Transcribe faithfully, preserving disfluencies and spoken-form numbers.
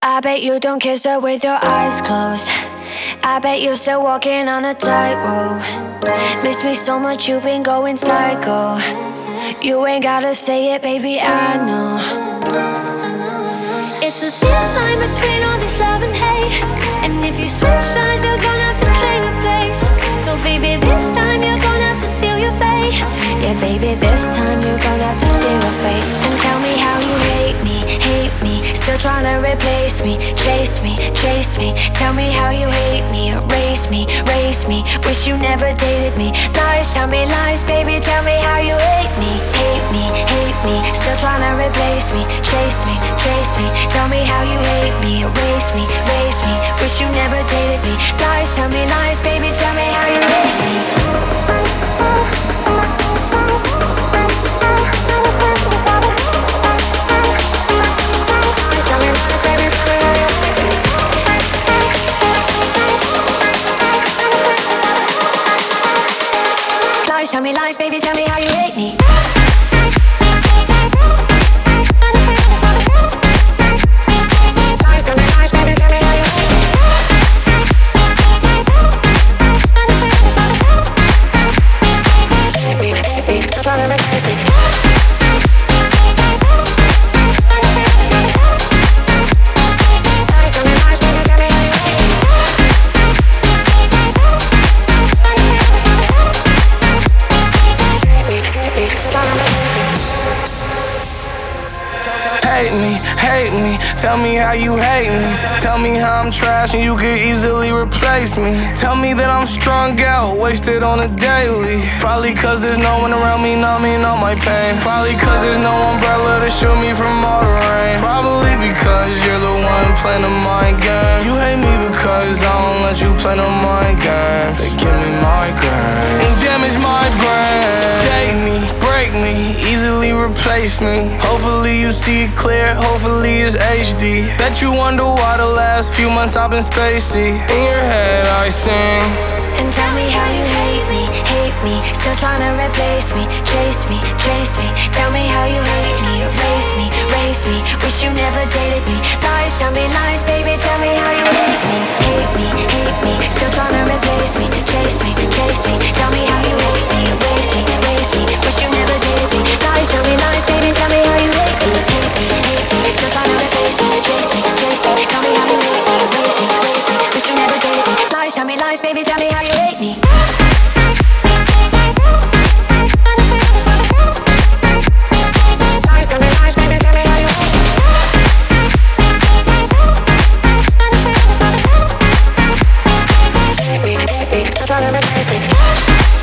I bet you don't kiss her with your eyes closed. I bet you're still walking on a tightrope. Miss me so much, you've been going psycho. You ain't gotta say it, baby, I know. It's a thin line between all this love and hate, and if you switch sides, you're gonna have to claim your place. So baby, this time you're gonna have to seal your fate. Yeah, baby, this time you're gonna have to seal your fate. And tell me how you hate me, hate me, still trying to replace me. Chase me, chase me, tell me how you hate me. Erase me, race me, wish you never dated me. Lies, tell me lies, baby, tell me how you hate me. Hate me, hate me, still trying to replace me. Chase me, chase me, tell me how you hate me. Erase me, race me, wish you never dated me. Lies, tell me lies, baby, tell me how you hate me. Lies, tell me lies, baby, tell me how you hate me. Hate me, hate me, tell me how you hate me. Tell me how I'm trash and you could easily replace me. Tell me that I'm strung out, wasted on a daily. Probably cause there's no one around me numbing all my pain. Probably cause there's no umbrella to shield me from all the rain. Probably because you're the one playing the mind game. You hate me because I don't let you play no mind games. They give me migraines and damage my brain. Date me, break me, easily replace me. Hopefully you see it clear, hopefully it's H D. Bet you wonder why the last few months I've been spacey. In your head I sing. And tell me how you hate me, hate me, still trying to replace me. Chase me, chase me, tell me how you hate me. Erase me, race me, wish you never dated me. Lies, tell me lies, baby, tell me how you hate me. Hate me, hate me, still trying to replace me. Chase me, chase me, tell me how you hate me. Erase me, race me, wish you never dated me. Lies, tell me lies, baby, tell me how you hate me. Hate me, hate me, still trying to replace me. Chase me, chase me, tell me how you hate me. Erase me, race me, wish you never dated me. Lies, tell me lies, baby, tell me how you hate me. Stop trying to replace me.